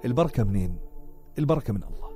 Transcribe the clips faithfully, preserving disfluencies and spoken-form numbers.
البركة منين؟ البركة من الله،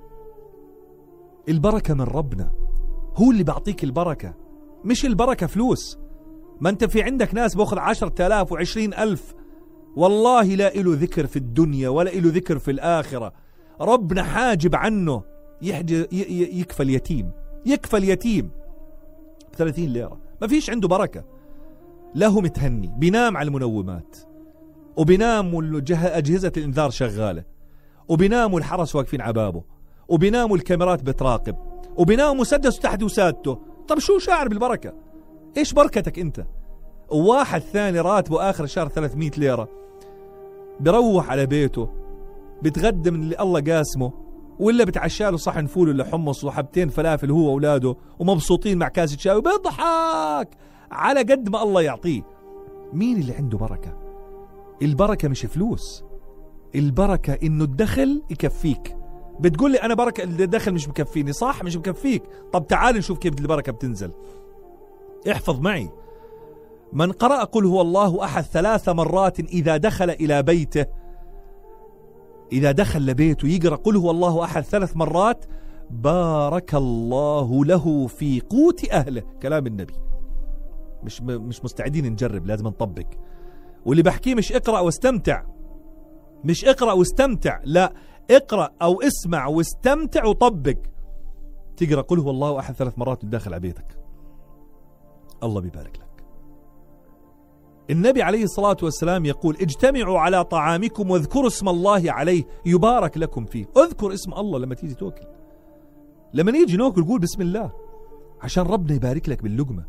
البركة من ربنا، هو اللي بعطيك البركة، مش البركة فلوس. ما انت في عندك ناس باخذ عشرة آلاف وعشرين ألف، والله لا إله ذكر في الدنيا ولا إله ذكر في الآخرة، ربنا حاجب عنه، يكفى اليتيم، يكفى اليتيم بثلاثين ليرة، ما فيش عنده بركة. له متهني، بينام على المنومات، وبينام أجهزة الإنذار شغالة، وبينام الحرس واقفين عبابه، وبينام الكاميرات بتراقب، وبينام مسدس تحت وسادته. طب شو شاعر بالبركة؟ إيش بركتك أنت؟ وواحد ثاني راتبه آخر الشهر ثلاثمية ليرة، بروح على بيته بتغدى من اللي الله قاسمه، ولا بتعشاله صحن فول ولا حمص وحبتين فلافل هو وأولاده، ومبسوطين مع كاسة شاي وبيضحك على قد ما الله يعطيه. مين اللي عنده بركة؟ البركة مش فلوس، البركة إنه الدخل يكفيك. بتقول لي أنا بركة الدخل مش مكفيني، صح مش مكفيك، طب تعال نشوف كيف البركة بتنزل. احفظ معي، من قرأ قل هو الله أحد ثلاث مرات إذا دخل إلى بيته، إذا دخل لبيته يقرأ قل هو الله أحد ثلاث مرات، بارك الله له في قوت أهله. كلام النبي، مش مش مستعدين نجرب، لازم نطبق. واللي بحكيه مش اقرأ واستمتع، مش اقرأ واستمتع، لا، اقرأ أو اسمع واستمتع وطبق. تقرأ قل هو الله أحد ثلاث مرات وتدخل على بيتك، الله بيبارك لك. النبي عليه الصلاة والسلام يقول اجتمعوا على طعامكم واذكروا اسم الله عليه يبارك لكم فيه. اذكر اسم الله لما تيجي توكل، لما نيجي نوكل قول بسم الله عشان ربنا يبارك لك باللقمة.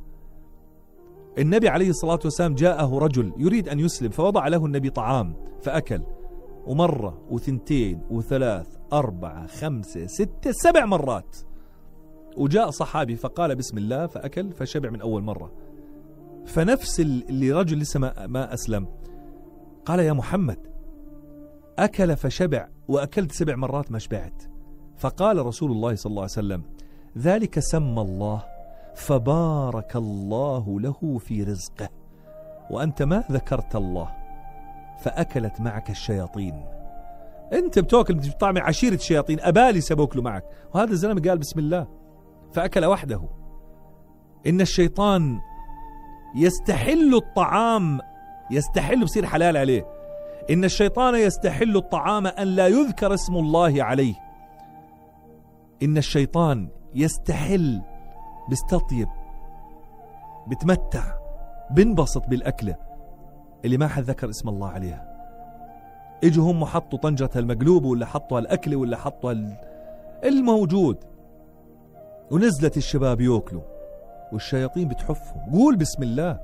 النبي عليه الصلاة والسلام جاءه رجل يريد أن يسلم، فوضع له النبي طعام فأكل، ومرة وثنتين وثلاث أربعة خمسة ستة سبع مرات، وجاء صحابي فقال بسم الله فأكل فشبع من أول مرة. فنفس اللي رجل لسه ما, ما أسلم قال يا محمد أكل فشبع وأكلت سبع مرات ما شبعت. فقال رسول الله صلى الله عليه وسلم ذلك سمى الله فبارك الله له في رزقه، وأنت ما ذكرت الله فأكلت معك الشياطين. أنت بتوكل بتطعم عشيرة الشياطين، أبالي سبوكلوا معك، وهذا الزلمة قال بسم الله فأكل وحده. إن الشيطان يستحل الطعام، يستحل بصير حلال عليه. إن الشيطان يستحل الطعام أن لا يذكر اسم الله عليه. إن الشيطان يستحل، بيستطيب، بتمتع، بنبسط بالأكلة اللي ما حد ذكر اسم الله عليها. اجوا هم حطوا طنجرة المقلوب ولا حطوا الأكل ولا حطوا الموجود، ونزلت الشباب يوكلوا والشياطين بتحفهم. قول بسم الله،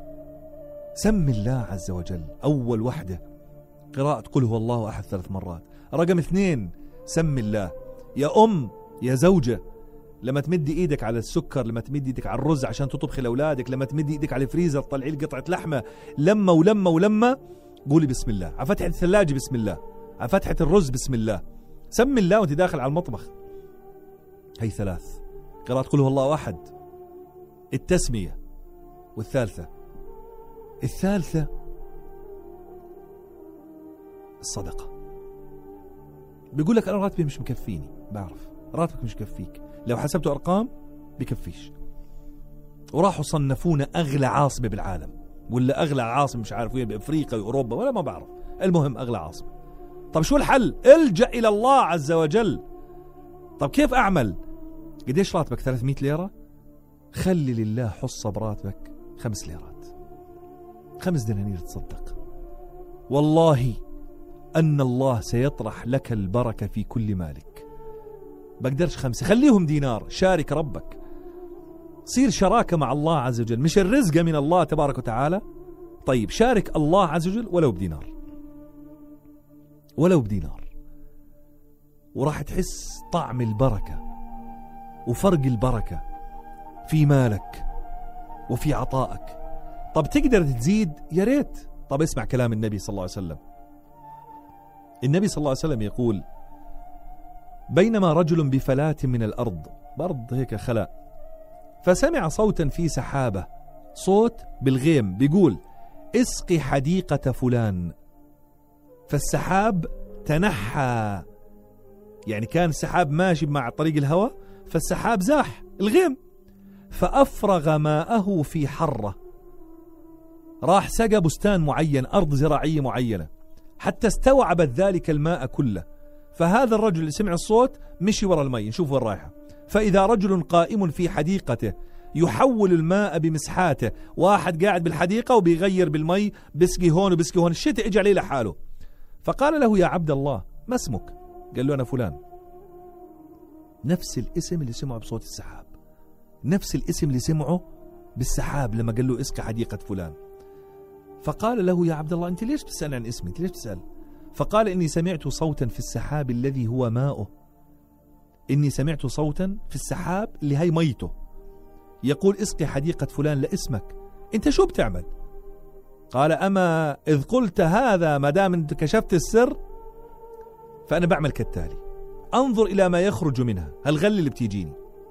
سم الله عز وجل. أول وحدة قراءة قل هو الله أحد ثلاث مرات. رقم اثنين سم الله. يا أم يا زوجة، لما تمدي إيدك على السكر، لما تمدي إيدك على الرز عشان تطبخي لأولادك، لما تمدي إيدك على الفريزر تطلعي لي قطعة لحمة، لما ولما ولما قولي بسم الله. على فتحة الثلاجة بسم الله، على فتحة الرز بسم الله. سم الله وانت داخل على المطبخ. هي ثلاث قراءة قل هو الله أحد، التسمية. والثالثة الثالثة الصدقة. بيقول لك أنا راتبي مش مكفيني، بعرف راتبك مش مكفيك، لو حسبتوا أرقام بكفيش. وراحوا صنفونا أغلى عاصمة بالعالم، ولا أغلى عاصمة مش عارف وين، بأفريقيا وأوروبا ولا ما بعرف، المهم أغلى عاصمة. طب شو الحل؟ الجأ إلى الله عز وجل. طب كيف أعمل؟ قديش راتبك؟ ثلاثمية ليرة؟ خلي لله حصة براتبك خمس ليرات، خمس دنانير تصدق، والله أن الله سيطرح لك البركة في كل مالك. بقدرش خمسة، خليهم دينار. شارك ربك، صير شراكة مع الله عز وجل، مش الرزق من الله تبارك وتعالى. طيب شارك الله عز وجل ولو بدينار، ولو بدينار، وراح تحس طعم البركة وفرق البركة في مالك وفي عطائك. طب تقدر تزيد؟ يا ريت. طب اسمع كلام النبي صلى الله عليه وسلم. النبي صلى الله عليه وسلم يقول بينما رجل بفلاة من الأرض، برض هيك خلاء، فسمع صوتا في سحابة، صوت بالغيم بيقول اسقي حديقة فلان. فالسحاب تنحى، يعني كان السحاب ماشي مع طريق الهواء، فالسحاب زاح الغيم، فأفرغ ماءه في حرة، راح سقى بستان معين، أرض زراعية معينة، حتى استوعبت ذلك الماء كله. فهذا الرجل اللي سمع الصوت مشي وراء المي نشوف وين رايحة، فإذا رجل قائم في حديقته يحول الماء بمسحاته، واحد قاعد بالحديقة وبيغير بالمي، بسقي هون وبسقي هون، الشتاء اجى عليه لحاله. فقال له يا عبد الله ما اسمك؟ قال له أنا فلان. نفس الاسم اللي سمعه بصوت السحاب، نفس الاسم اللي سمعه بالسحاب لما قال له اسقي حديقة فلان. فقال له يا عبد الله أنت ليش تسأل عن اسمي؟ أنت ليش تسأل؟ فقال إني سمعت صوتا في السحاب الذي هو ماؤه، إني سمعت صوتا في السحاب اللي هي ميته يقول اسقي حديقة فلان لاسمك، أنت شو بتعمل؟ قال أما إذ قلت هذا ما دام أنت كشفت السر فأنا بعمل كالتالي، أنظر إلى ما يخرج منها، هالغل اللي بتيجيني،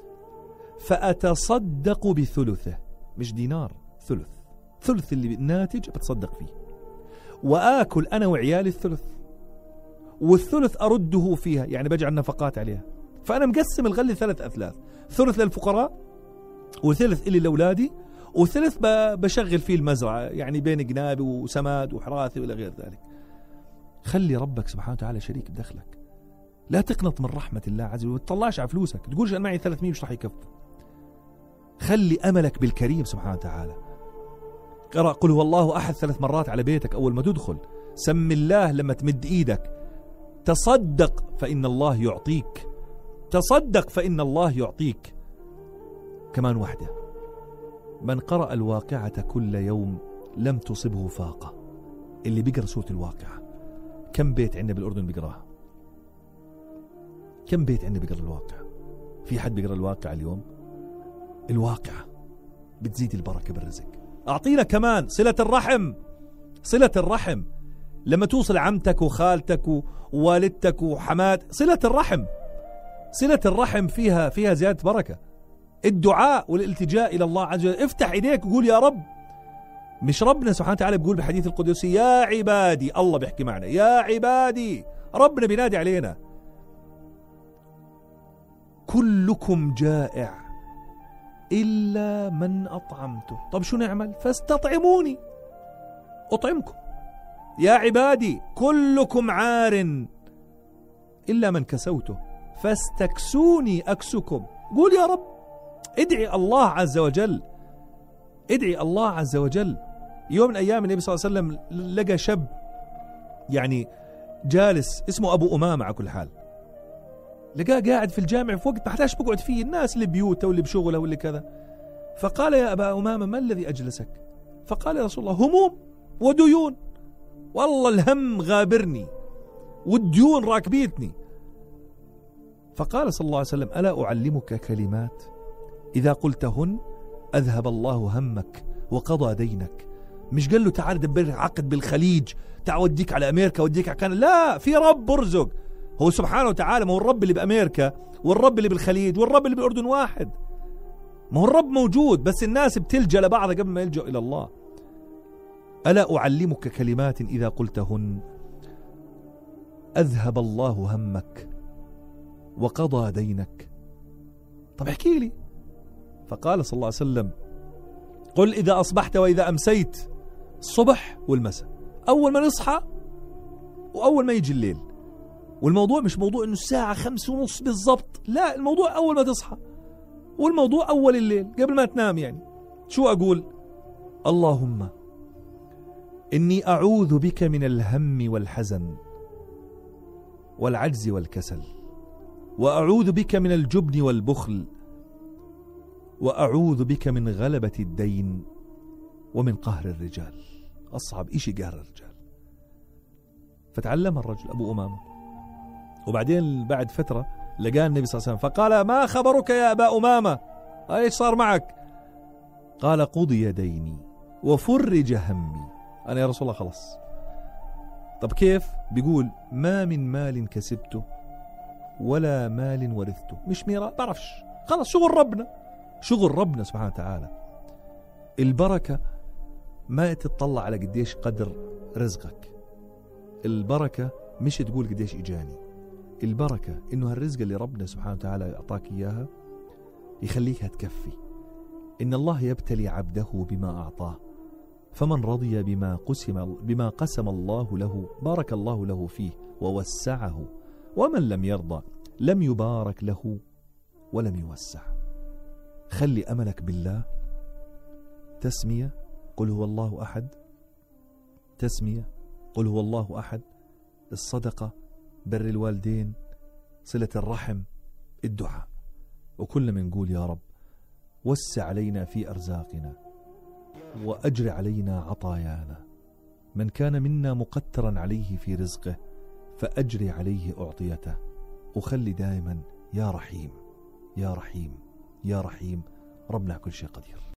فأتصدق بثلثه، مش دينار، ثلث، ثلث اللي ناتج بتصدق فيه، وآكل أنا وعيالي الثلث، والثلث أرده فيها، يعني بجعل نفقات عليها. فأنا مقسم الغل ثلاث أثلاث، ثلث للفقراء، وثلث إلي لأولادي، وثلث بشغل فيه المزرعة، يعني بين قنابي وسماد وحراثي وإلى غير ذلك. خلي ربك سبحانه وتعالى شريك بدخلك، لا تقنط من رحمة الله عز وجل، وتطلعش على فلوسك، تقولش أنا معي ثلاثمية مش راح يكفوا. خلي أملك بالكريم سبحانه وتعالى. قرأ قل هو الله أحد ثلاث مرات على بيتك أول ما تدخل، سم الله لما تمد إيدك، تصدق فإن الله يعطيك، تصدق فإن الله يعطيك. كمان واحدة، من قرأ الواقعة كل يوم لم تصبه فاقة. اللي بيقرأ سورة الواقعة، كم بيت عندنا بالأردن بيقرأها؟ كم بيت عندنا بيقرأ الواقعة؟ في حد بيقرأ الواقعة اليوم؟ الواقعة بتزيد البركة بالرزق. أعطينا كمان صلة الرحم، صلة الرحم لما توصل عمتك وخالتك ووالدتك وحماد، صلة الرحم، صلة الرحم فيها فيها زيادة بركة. الدعاء والالتجاء إلى الله عز وجل، افتح إيديك وقول يا رب. مش ربنا سبحانه وتعالى بيقول بحديث القدسي يا عبادي، الله بيحكي معنا يا عبادي، ربنا بينادي علينا، كلكم جائع إلا من أطعمته. طب شو نعمل؟ فاستطعموني أطعمكم. يا عبادي كلكم عار إلا من كسوته فاستكسوني أكسكم. قول يا رب، ادعي الله عز وجل، ادعي الله عز وجل. يوم من أيام النبي صلى الله عليه وسلم لقى شاب يعني جالس اسمه أبو أمامة، على كل حال لقاه قاعد في الجامع في وقت ما احتاج بقعد فيه، الناس اللي بيوته واللي بشغله واللي كذا. فقال يا أبا أمامة ما الذي أجلسك؟ فقال يا رسول الله هموم وديون، والله الهم غابرني والديون راكبيتني. فقال صلى الله عليه وسلم ألا أعلمك كلمات إذا قلتهن أذهب الله همك وقضى دينك. مش قال له تعال دبر عقد بالخليج، تعال وديك على أمريكا وديك على كندا، لا، في رب برزق، هو سبحانه وتعالى. ما هو الرب اللي بأمريكا والرب اللي بالخليج والرب اللي بالأردن واحد، ما هو الرب موجود، بس الناس بتلجأ لبعضها قبل ما يلجأ إلى الله. ألا أعلمك كلمات إذا قلتهن أذهب الله همك وقضى دينك. طب احكي لي. فقال صلى الله عليه وسلم قل إذا أصبحت وإذا أمسيت، الصبح والمساء، أول ما نصحى وأول ما يجي الليل. والموضوع مش موضوع إنه الساعة خمس ونص بالضبط، لا، الموضوع أول ما تصحى، والموضوع أول الليل قبل ما تنام. يعني شو أقول؟ اللهم إني أعوذ بك من الهم والحزن والعجز والكسل، وأعوذ بك من الجبن والبخل، وأعوذ بك من غلبة الدين ومن قهر الرجال. أصعب إشي قهر الرجال. فتعلم الرجل أبو أمامة، وبعدين بعد فترة لقى النبي صلى الله عليه وسلم فقال ما خبرك يا أبا أمامة؟ إيش صار معك؟ قال قضي ديني وفرج همي. أنا يا رسول الله خلص. طب كيف؟ بيقول ما من مال كسبته ولا مال ورثته، مش ميراث، بعرفش، خلص شغل ربنا، شغل ربنا سبحانه وتعالى. البركة ما تتطلع على قديش قدر رزقك، البركة مش تقول قديش إجاني. البركة إنه هالرزق اللي ربنا سبحانه وتعالى أعطاك إياها يخليك هتكفي. إن الله يبتلي عبده بما أعطاه، فمن رضي بما قسم بما قسم الله له بارك الله له فيه ووسعه، ومن لم يرضى لم يبارك له ولم يوسع. خلي أملك بالله. تسمية قل هو الله أحد، تسمية قل هو الله أحد، الصدقة، بر الوالدين، صلة الرحم، الدعاء. وكل من نقول يا رب وسع علينا في أرزاقنا وأجر علينا عطايانا. من كان منا مقترا عليه في رزقه فأجري عليه أعطيته. وخلي دائما يا رحيم يا رحيم يا رحيم، ربنا كل شيء قدير.